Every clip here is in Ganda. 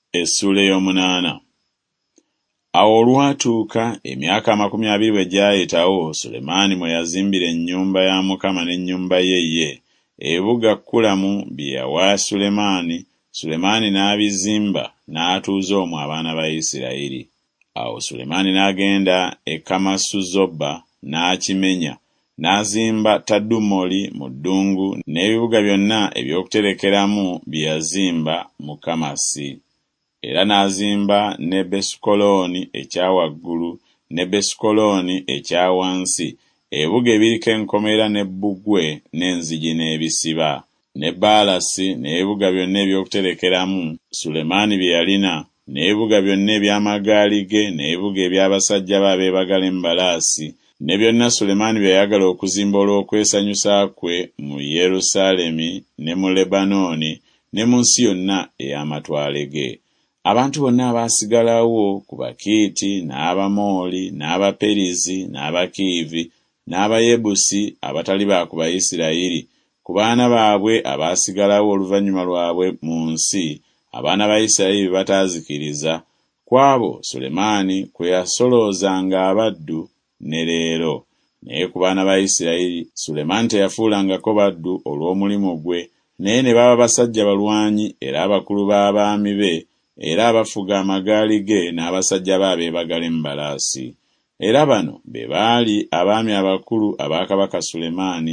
Essula ey'omunaana. Awo olwatuuka emyaka 20 bwe gyayitawo, Sulemaani mwe yazimbira ennyumba ya Mukama n'ennyumba ye, ebibuga Kulamu bye yawa Sulemaani, Sulemaani n'abizimba n'atuuza omwo abaana ba Isirayiri. Awo Sulemaani n'agenda e Kamasuzoba n'akimenya, n'azimba Tadumoli mu ddungu n'ebibuga byonna eby'okuterekeramu bye yazimba mu Kamasi. Era n'azimba ne Besukolooni ekya waggulu ne Besukolooni ekya wansi, ebibuga ebiriko enkomera ne bbugwe n'enzigi n'ebisiba, ne Baalasi n'ebibuga byonna eby'okuterekeramu Sulemaani bye yalina, n'ebibuga byonna eby'amagaali ge, n'ebibuga eby'abasajja be abeebagala embalaasi, ne byonna Sulemaani bye yayagala okuzimba olw'okwesanyusa kwe mu Yerusaalemi ne mu Lebanooni ne mu nsi yonna ey'amatwale ge. Abantu bonna abaasigalawo ku Bakiiti, n'Abamooli, n'Abaperizi, n'Abakiivi, n'Abayebusi abatali ba ku Bayisirayiri, ku baana baabwe abaasigalawo oluvannyuma lwabwe mu nsi, abaana ba Isirayiri be bataazikiriza, ku abo Sulemaani kwe yasoloozanga abaddu ne leero. Naye ku baana ba Isirayiri Sulemaani teyafuulangako baddu olw'omulimu gwe, naye ne baba basajja balwanyi era abakulu b'abaami be, era abafuga amagaali ge n'abasajja be abeebagala embalaasi. Era bano be baali abaami abakulu aba Kabaka Sulemaani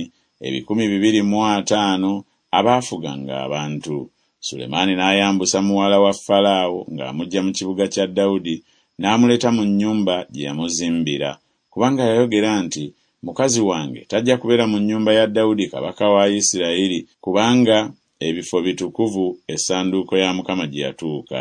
250 abaafuganga abantu. Sulemaani n'ayambusa muwala wa Falaawo ng'amuggya mu kibuga kya Dawudi n'amuleeta mu nnyumba gye yamuzimbira, kubanga yayogera nti, mukazi wange tajja kubeera mu nnyumba ya Dawudi kabaka wa Isirayiri, kubanga ebifo bitukuvu essanduuko ya Mukama gye yatuuka.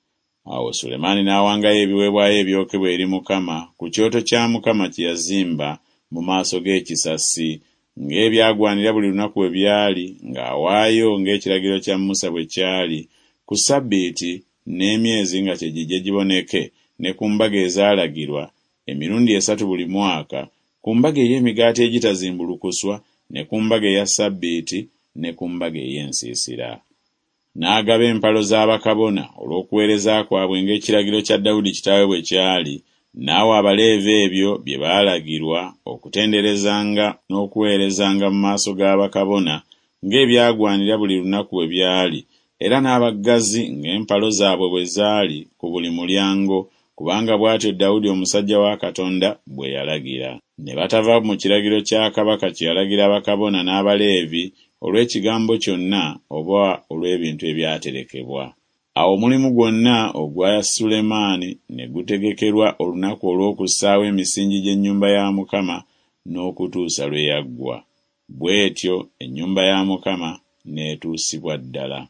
Awo Sulemaani n'awangayo ebiweebwayo ebyokebwa eri Mukama ku kyoto kya Mukama kye yazimba mu maaso g'ekisasi, ng'ebyagwanira buli lunaku bwe byali, ng'awaayo ng'ekiragiro kya Musa bwe kyali, ku Ssabbiiti n'emyezi nga kye gijje giboneke, ne ku mbaga ezaalagirwa emirundi 3 buli mwaka, ku mbaga ey'emigaati egitazimbulukuswa, ne ku mbaga eya Ssabbiiti, ne ku mbaga ey'ensiisira. N'agaba empalo z'abakabona olw'okuweereza kwabwe ng'ekiragiro kya Dawudi kitaawe bwe kyali, n'awa Abaleevi ebyo bye baalagirwa okutenderezanga n'okuweerezanga mu maaso g'abakabona ng'ebyagwanira buli lunaku bwe byali, era n'abaggazi ng'empalo zaabwe bwe zaali ku buli mulyango, kubanga bw'atyo Dawudi omusajja wa Katonda bwe yalagira. Ne batava mu kiragiro kya kabaka kye yalagira abakabona n'Abaleevi olw'ekigambo kyonna oba olw'ebintu ebyaterekebwa. Awo omulimu gwonna ogwa Sulemaani ne gutegekerwa olunaku olw'okussaawo emisingi gy'ennyumba ya Mukama n'okutuusa lwe yaggwa. Bw'etyo ennyumba ya Mukama n'etuusibwa ddala.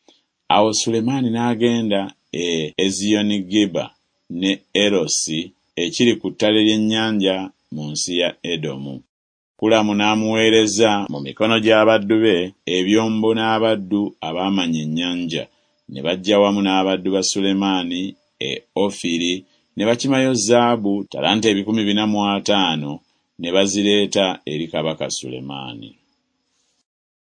Awo Sulemaani n'agenda e Eziyonigeba ne Erosi ekiri ku ttale ly'ennyanja mu nsi ya Edomu. Kulamu n'amuweereza mu mikono gy'abaddu be ebyombo n'abaddu abaamanya ennyanja, ne bajja wamu n'abaddu ba Sulemaani e Ofiri ne bakimayo zaabu ttalanta 450 ne bazireeta eri kabaka Sulemaani.